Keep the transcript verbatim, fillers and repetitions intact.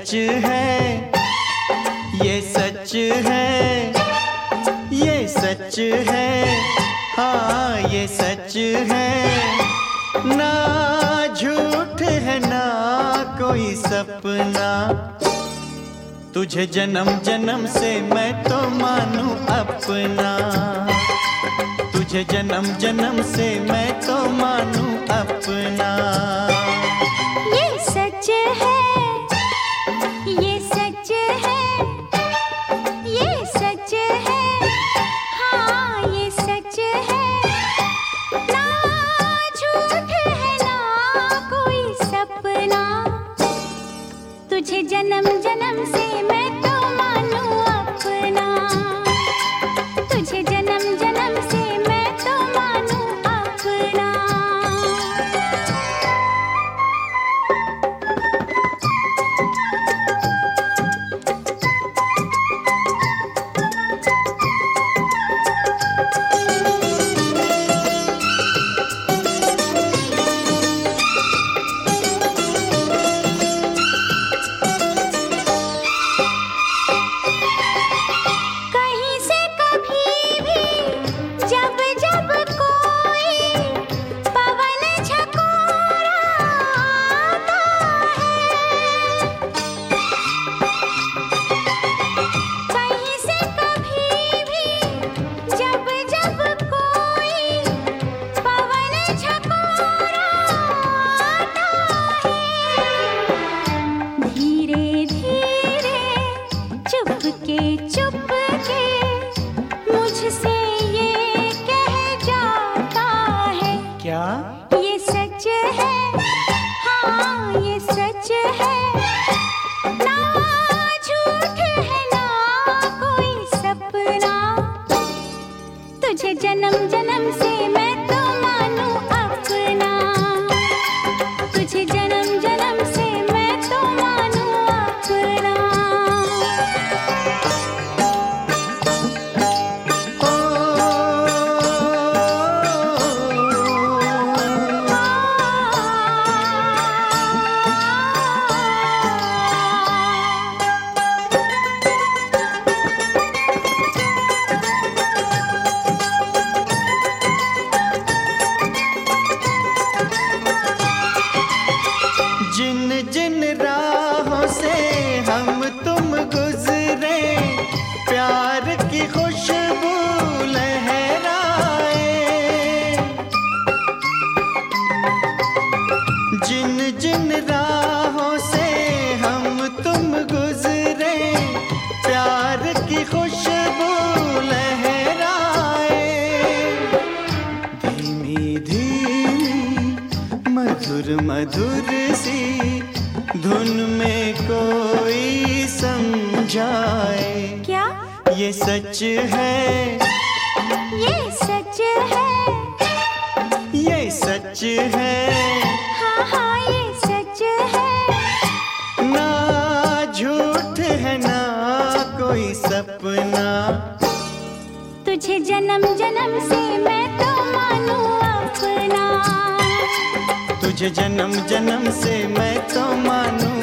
सच है, ये सच है, ये सच है, हाँ ये सच है। ना झूठ है ना कोई सपना, तुझे जन्म जन्म से मैं तो मानूं अपना। तुझे जन्म जन्म से मैं तो मानूं अपना। ये सच है, ये सच है, ये सच है, हाँ ये सच है। ना झूठ है ना कोई सपना, तुझे जन्म जन्म से मैं तो मानूं अपना। तुझे जन्म जन्म से मैं तो मानूं अपना। चुप के मुझसे ये कह जाता है, क्या ये सच है, हाँ ये सच है। ना झूठ है ना कोई सपना, तुझे जन्म जन्म से मैं तो मानूं अपना। तुझे जन्म जन्म से मैं तो मानूं अपना। जिन जिन राहों से हम तुम गुजरे, प्यार की खुशबू लहराए। जिन जिन राहों से हम तुम गुजरे, प्यार की खुशबू लहराए। धीमी धीमी मधुर मधुर सी धुन में कोई समझाए। क्या ये सच है, ये सच है, ये सच है, हाँ हाँ ये सच है। ना झूठ है ना कोई सपना, तुझे जन्म जन्म से मैं तो मानूं अपना। तुझे जन्म जन्म से मैं तो मानूं